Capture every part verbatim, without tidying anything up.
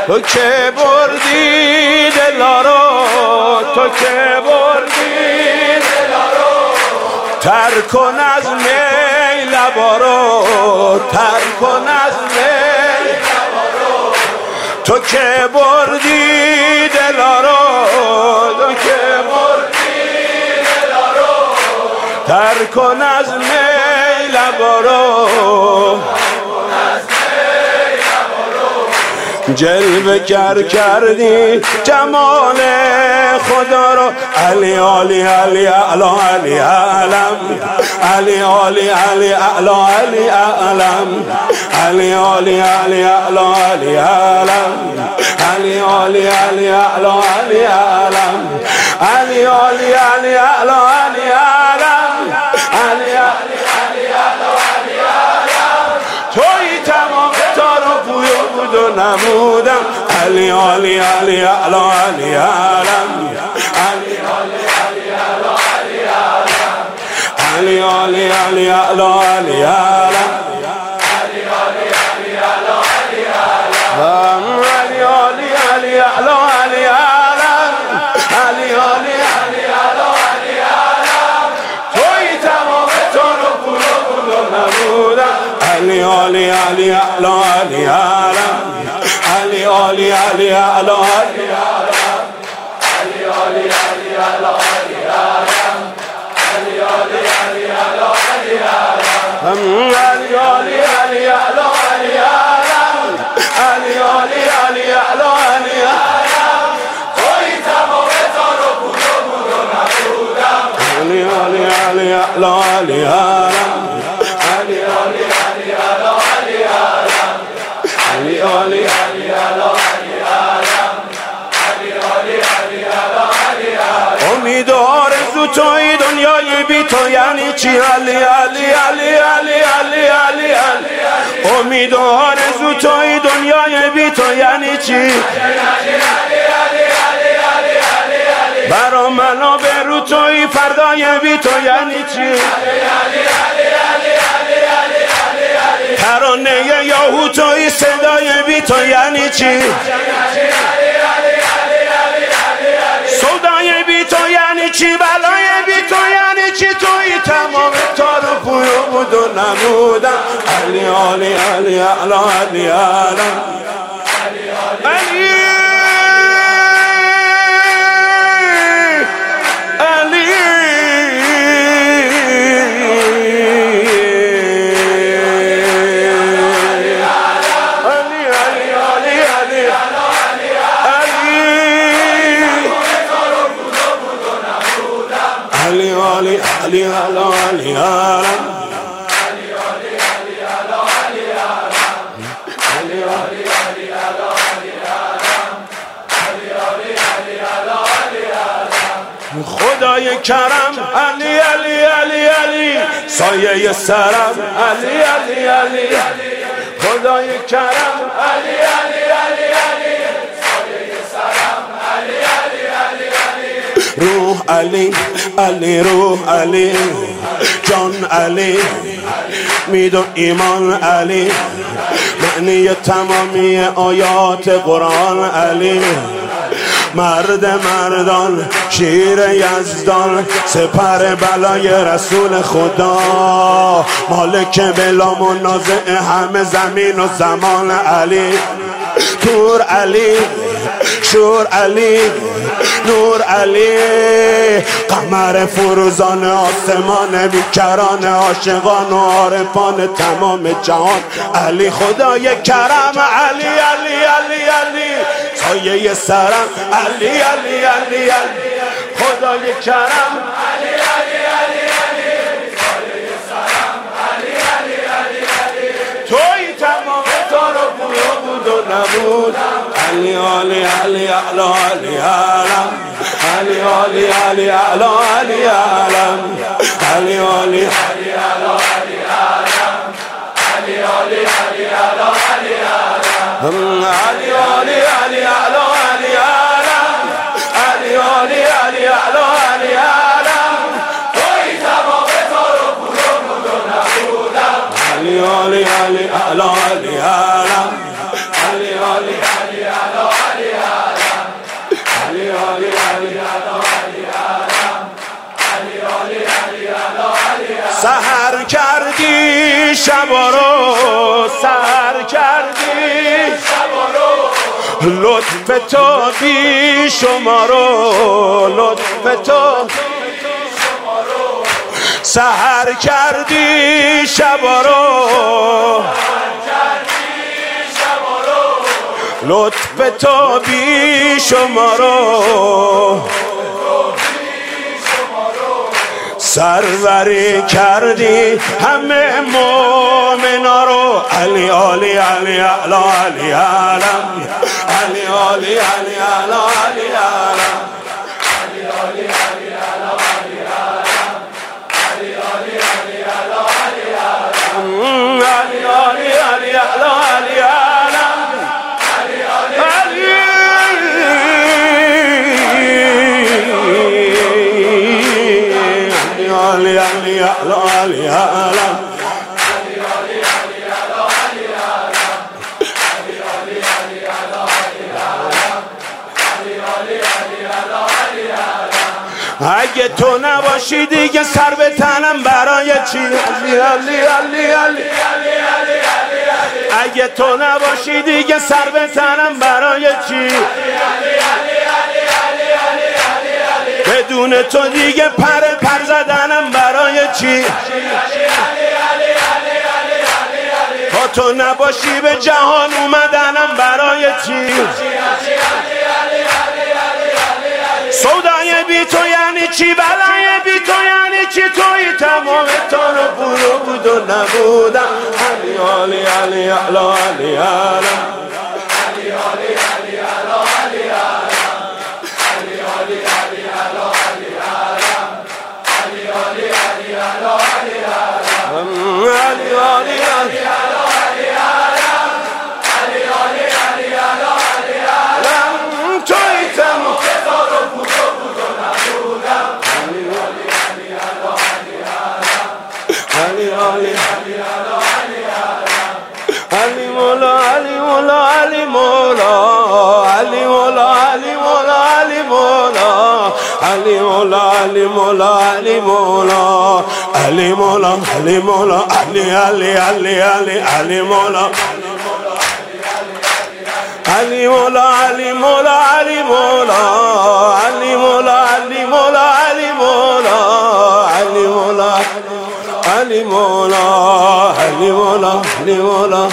تو که بردی دلا رو، تو که بردی دلا رو، تر کن از می لبا رو، تر کن از می لبا رو. تو که بردی دلا رو، تو که بردی دلا رو، تر کن از می لبا رو. جلوه گر کردی جمال خدا رو، علی علی علی اعلی علی اعلم، علی علی علی اعلی علی اعلم، علی علی علی اعلی علی اعلم، علی علی علی اعلی علی اعلم، علی علی علی اعلی علی اعلم، علی علی علی اعلی اعلم. توی تمام تار و پوی و بود و نمودم، علی علی علی اعلی علی اعلم، علی علی علی اعلی علی اعلم، علی علی علی اعلی علی اعلم، علی علی علی اعلی علی اعلم، علی علی علی اعلی اعلم. توی تمام تار و پوی و بود و نمودم، علی علی علی اعلی علی اعلم، علی علی علی اعلی علی اعلم، علی علی علی اعلی علی اعلم، علی علی علی اعلی علی اعلم، علی علی علی اعلی علی اعلم، علی علی علی اعلی علی اعلم. توی تمام تار و پود و بود و نبودم، علی علی علی اعلی علی اعلم، علی علی علی اعلی علی اعلم، علی علی علی اعلی اعلم، علی علی علی اعلی اعلم. امید و آرزو توی دنیای بی تو یعنی چی؟ علی علی علی علی علی علی علی. امید و آرزو توی دنیای بی تو یعنی چی؟ برا منو به رو توی فردای بی تو یعنی چی؟ ترانه یاهو توی صدای بی تو یعنی چی؟ سودای بی تو یعنی چی؟ بلای بی تو یعنی چی؟ توی تمام تار و پوی و بود و نمودم، علی علی علی اعلی علی اعلم، علی علی علی علی اعلم، علی علی علی علی اعلم، علی علی علی علی اعلم، علی علی علی علی اعلم. خدای کرم علی علی علی علی، سایه سرم علی علی علی، خدای کرم علی علی علی علی، سایه سرم علی علی علی علی. روح علی علی، روح علی، جان علی، مید و ایمان علی، معنی تمامی آیات قرآن علی، مرد مردان، شیر یزدان، سپر بلای رسول خدا، مالک بلا منازع همه زمین و زمان علی، تور علی، شور علی، نور علی، قمر فروزان آسمان، بیکران عاشقان و عارفان تمام جهان علی، خدای کرم علی علی علی علی، سایه سرم علی علی علی علی، خدای کرم علی علی علی علی، سایه سرم علی علی علی علی. توی تمام تار و پوی و بود و نبود، علی علی علی اعلی علی اعلم، علی علی علی اعلی علی اعلم، علی علی علی علی اعلم، علی علی علی علی اعلم، علی علی علی علی اعلم، علی علی علی علی اعلم. توی تمام تار و پود و بود و نبودم، علی علی علی علی اعلم، علی علی علی علی علی علی سحر کردی شبا رو سحر کردی شبا رو لطف تو بی شما رو لطف تو سحر کردی شبا رو لطف تو بی شما رو سروری کردی همه مومنا رو علی علی علی علی علی علم علی علی علی علی علی علم علی علی علی علی علی علم علی علی علی علی علی علم علی علی علی علم اگه تو نباشی دیگه سر به تنم برای چی علی علی علی علی اگه تو نباشی دیگه سر به تنم برای چی بدون تو دیگه پر پر زدنم برای چی تا تو نباشی به جهان اومدنم برای چی سودای بی تو یعنی چی بلای بی تو یعنی چی توی تمام تان و برو بود و نبودم علی علی علی علی علی علم علی علی علی علی علی علی مولا علی مولا علی مولا علی مولا علی مولا علی مولا علی مولا علی مولا علی مولا علی مولا علی مولا علی علی علی علی علی مولا علی مولا علی مولا علی مولا علی مولا علی مولا علی مولا علی مولا علی مولا علی مولا علی مولا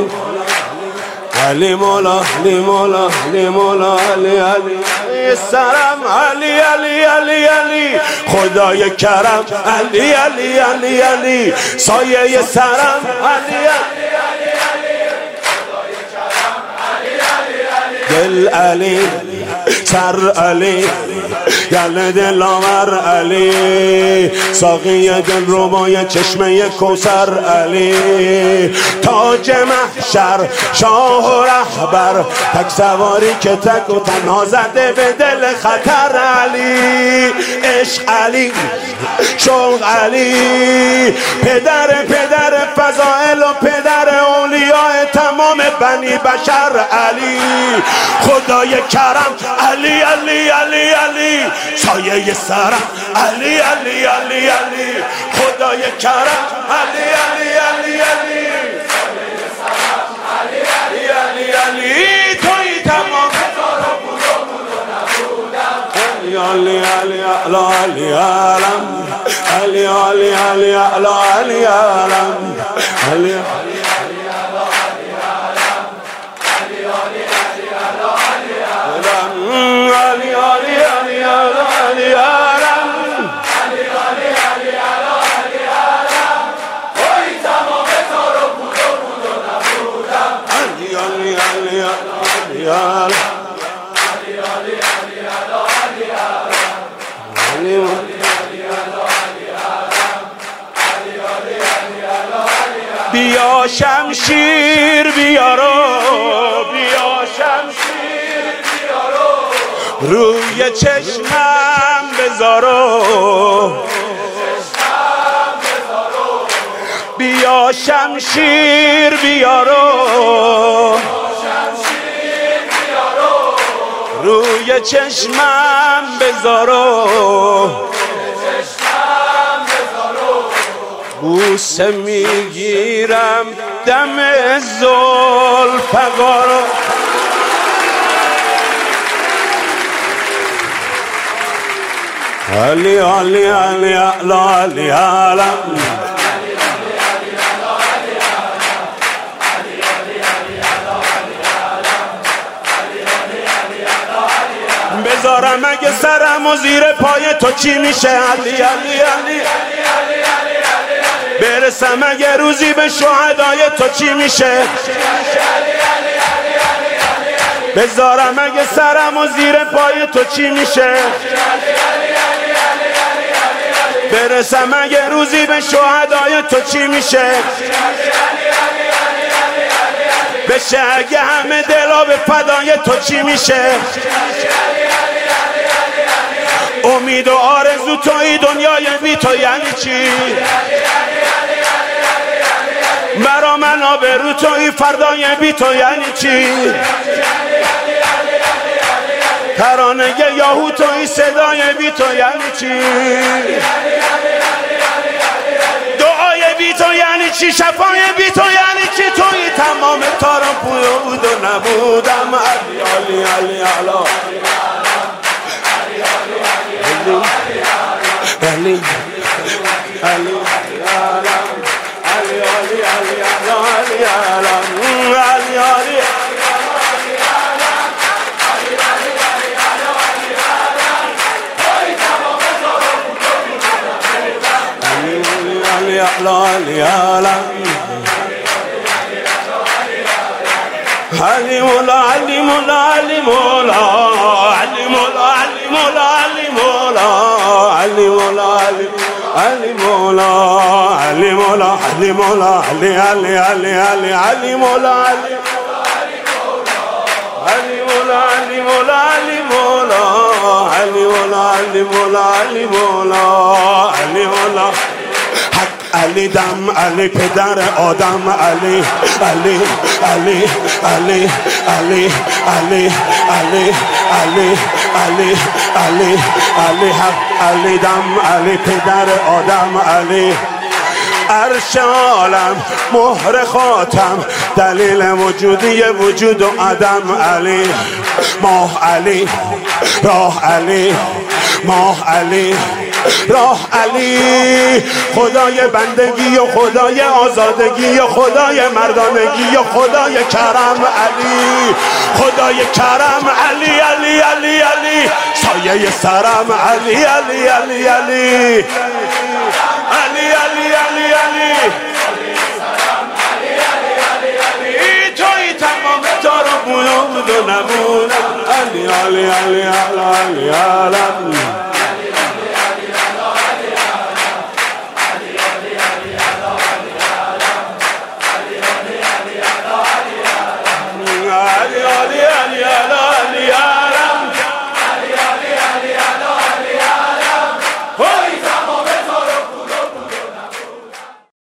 علی مولا علی مولا علی مولا علی علی سرم علی علی علی علی خدای کرم علی علی علی علی سایه سرم علی علی علی علی خدای کرم علی علی علی دل علی سر علی گل دلاور علی ساقی دل ربای چشمه کوثر علی تاج محشر شاه و رهبر تک سواری که تک و تنها زده به دل خطر علی عشق علی شوق علی پدر پدر فضائل و پدر اولیاء تمام بنی بشر علی خدای کرم علی علی علی علی سایه سرم علی علی علی علی خدای کرم علی علی علی علی سایه سرم علی علی علی علی توی تمام تارو بودو بودو نبودم علی علی علی علی علم علی علی علی علی علم علی بیا شمشیر بیارو بیا شمشیر بیارو روی چشمم بذارو بیا شمشیر بیارو روی چشمم بذارو بوسه میگیرم دم زلفقارو علی علی علی علی علی بذارم اگه سرم و زیر پای تو چی میشه علی علی علی برسم اگه روزی به شهدای تو چی میشه بذارم اگه سرم و زیر پای تو چی میشه برسم اگه روزی به شهدای تو چی میشه بشه اگه همه دلا به فدای تو چی میشه امید و آرزو توی دنیای بی تو یعنی چی برا من آبرو توی فردای بی تو یعنی چی ترانه یاهو توی صدای بی تو یعنی چی دعای بی تو یعنی چی شفای بی تو یعنی چی توی تمام تارم پویا بود و نبودم علی علی علی علی علی علی علی مولا علی مولا علی مولا علی مولا علی مولا علی مولا علی مولا علی مولا علی مولا علی مولا علی علی علی علی علی مولا علی علی مولا علی مولا علی مولا علی مولا علی مولا علی مولا علی مولا علی دم علی پدر آدم علی علی علی علی علی علی علی علی علی علی علی حق علی دم علی پدر آدم علی عرش عالم مهر خاتم دلیل وجودی وجود و عدم علی ماه علی راه علی ماه علی راه علی خدای بندگی و خدای آزادگی و خدای مردانگی و خدای کرم علی خدای کرم علی علی علی علی سایه سرم علی علی علی علی علی علی علی علی توی تمام دارو بود و نبودم علی علی علی علی علی